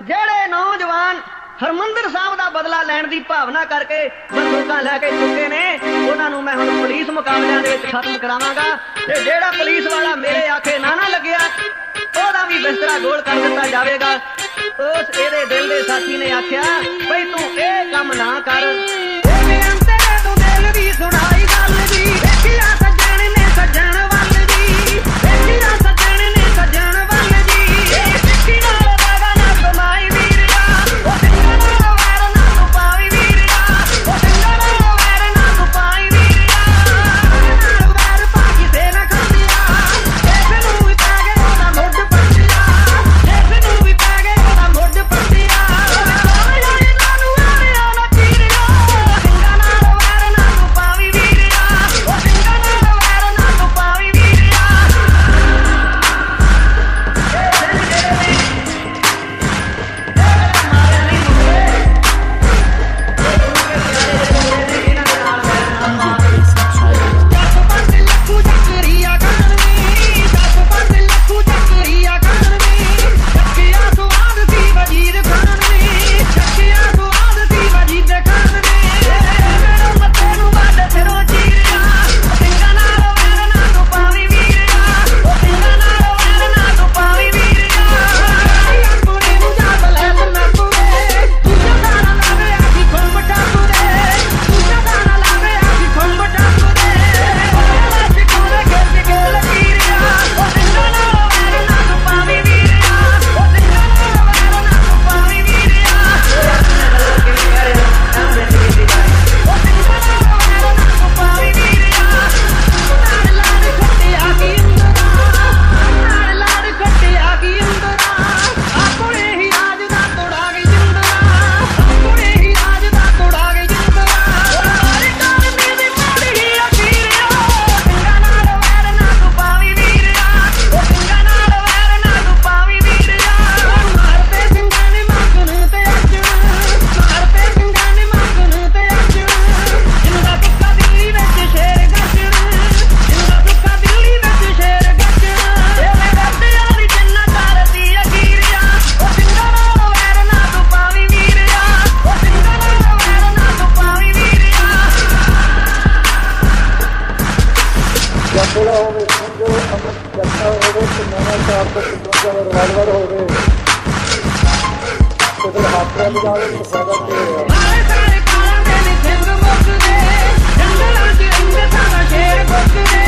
ਜਿਹੜੇ ਨੌਜਵਾਨ ਹਰਮੰਦਰ ਸਾਹਿਬ ਦਾ ਬਦਲਾ ਲੈਣ ਦੀ ਭਾਵਨਾ ਕਰਕੇ ਬੰਦੂਕਾਂ ਲੈ ਕੇ ਚੁੱਕੇ ਨੇ ਉਹਨਾਂ ਨੂੰ ਮੈਂ ਹੁਣ ਪੁਲਿਸ ਮੁਕਾਬਲਿਆਂ ਦੇ ਵਿੱਚ ਖਤਮ ਕਰਾਵਾਂਗਾ ਤੇ ਜਿਹੜਾ ਪੁਲਿਸ ਵਾਲਾ ਮੇਰੇ ਆਖੇ ਨਾ ਲੱਗਿਆ ਉਹਦਾ ਵੀ ਬਿਸਤਰਾ ਗੋਲ ਕਰ ਦਿੱਤਾ ਜਾਵੇਗਾ। ਉਸ ਇਹਦੇ ਦਿਲ ਦੇ ਸਾਥੀ ਨੇ ਆਖਿਆ ਬਈ ਤੂੰ ਇਹ ਕੰਮ ਨਾ ਕਰ। ਉਹਨੇ ਅੰਤਰੇ ਤੋਂ ਦਿਲ ਦੀ ਸੁਣਾਈ ਗੱਲ ਦੀ ਦੇਖਿਆ ਸੱਜਣ ਨੇ ਸੱਜਣ ਵੱਲ ਦੀ ਦੇਖਿਆ ਸੱਜਣ ਨੇ ਸੱਜਣ ਵੱਲ ਦੀ ਦੇਖੀ ਨਾਲ ਵਾਗਾ ਨਾ ਕਮਾਈ ਵੀਰਿਆ ਉਹ ਸਿੰਘਾਂ ਨਾਲ ਵੈਰ ਨਾ ਤੂੰ ਪਾਈ ਵੀਰਿਆ ਉਹ ਸਿੰਘਾਂ ਨਾਲ ਵੈਰ ਨਾ ਤੂੰ ਪਾਈ ਵੀਰਿਆ ਨਾਲ ਵੈਰ ਪਾ ਕਿਸੇ ਨਾ ਖਾਂਦਿਆ ਇਸ ਨੂੰ ਵੀ ਪੈ ਗਏ ਉਹਦਾ ਮੁੱਢ ਪੱਟਿਆ ਇਸ ਨੂੰ ਵੀ ਪੈ ਗਏ ਉਹਦਾ ਮੁੱਢ ਪੱਟਿਆ ਹੋਏ ਨਾਨੂੰ ਆਰਿਆ ਨਾ ਵੀਰਿਆ ਸਿੰਘਾਂ ਨਾਲ ਵੈਰ ਨਾ ਤੂੰ ਪਾਈ ਵੀਰਿਆ ਉਹ ਸਿੰਘਾਂ ਨਾਲ ਵੈਰ ਨਾ ਤੂੰ ਪਾਈ ਵੀਰਿਆ। ਸਾਰੇ ਕਾਲਾਂ ਦੇ ਨਿੰਗ ਮੁੱਕਦੇ ਜੰਗਲਾਂ 'ਚ ਇੰਗ ਸਾਡਾ ਸ਼ੇਰ ਬੁੱਕਦੇ